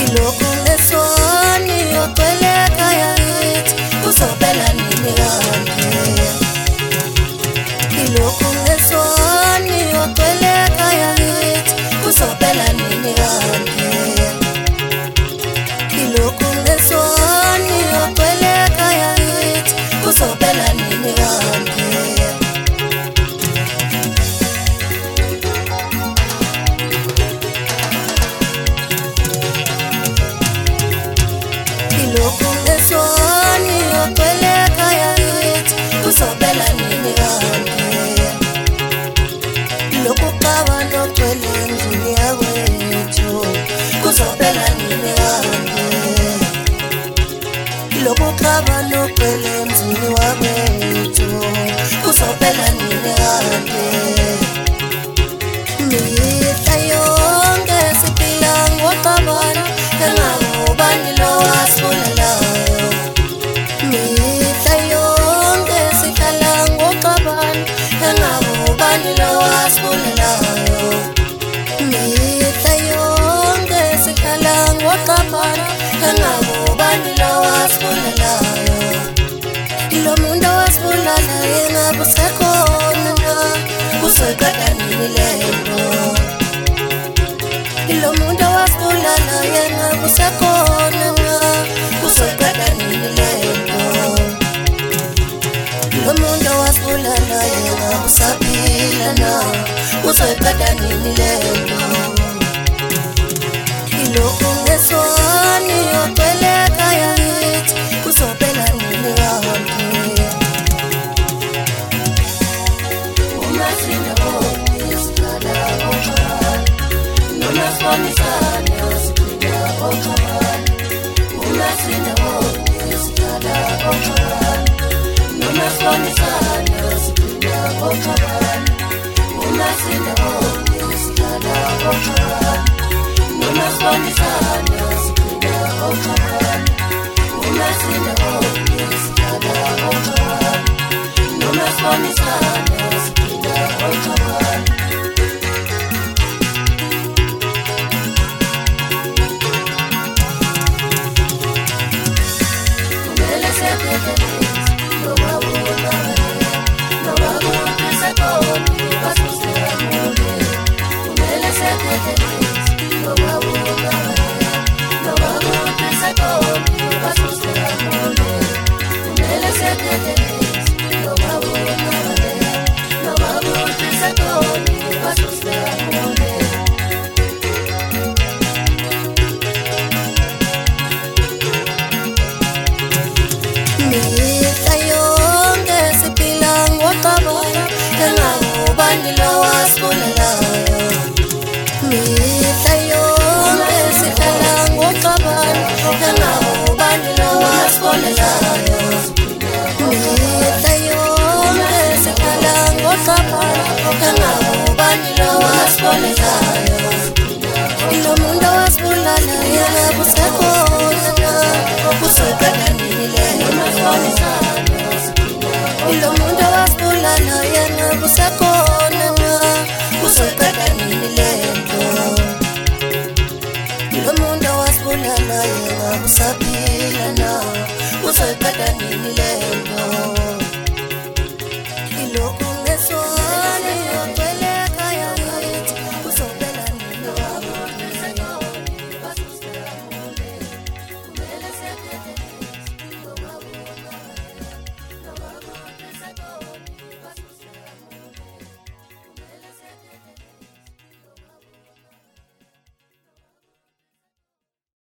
Ilokhu ngeswani ogcwele ekhaya kithi kuzophela nini kanti? Ilokhu ngeswani ogcwele ekhaya kithi kuzophela nini kanti? Ilokhu ngeswani ogcwele ekhaya kithi kuzophela nini kanti? Ilokhu ngeswani ogcwele ekhaya kithi kuzophela nini kanti? Lokhu cabana ogcwele endlini yakwethu kuzophela nini kanti? Lokhu cabana ogcwele emzini wakwethu kuzophela nini kanti? Mihla yonke siphila ngoxabana engakubani lo wasibulalayo. Mihla yonke sihlala ngoxabana engakubani lo wasibulalayo. Mihla yonke sihlala ngoxabana engakubani lo wasibulalayo. Lo muntu wasibulala engabe usekhona na, kuzoqeda nini lento? Lo muntu wasibulala engabe usekhona na, kuzoqeda nini lento? Lo muntu wasibulala engabe usaphila na, kuzoqeda nini lento? Ilokhu ngeswani ogcwele ekhaya kithi kuzophela nini kanti? Uma sinabonga isikhala oxabana, noma sibonisana siphila oxabana. Uma sinabonga isikhala oxabana, noma sibonisana siphila oxabana. Uma sinabonga isikhala oxabana, noma sibonisana siphila oxabana. Uma sinabonga isikhala oxabana, noma sibonisana siphila oxabana. Kumele siyatekeleza noma kungabaleka, noma kuphisa konke basibusela kude. Kumele siyatekeleza noma kungabaleka, noma kuphisa konke basibusela kude. Kumele siyatekeleza noma kungabaleka, noma kuphisa konke basibusela kude. Mihla yonke siphila ngoxabana engakubani lo wasibulalayo. Mihla yonke sihlala ngoxabana engakubani lo wasibulalayo. Mihla yonke sihlala ngoxabana engakubani lo wasibulalayo. Lo muntu wasibulala engabe usekhona na, kuzoqeda nini lento? Lo muntu wasibulala engabe usekhona na, kuzoqeda nini lento? Lo muntu wasibulala engabe usaphila na, kuzoqeda nini lento?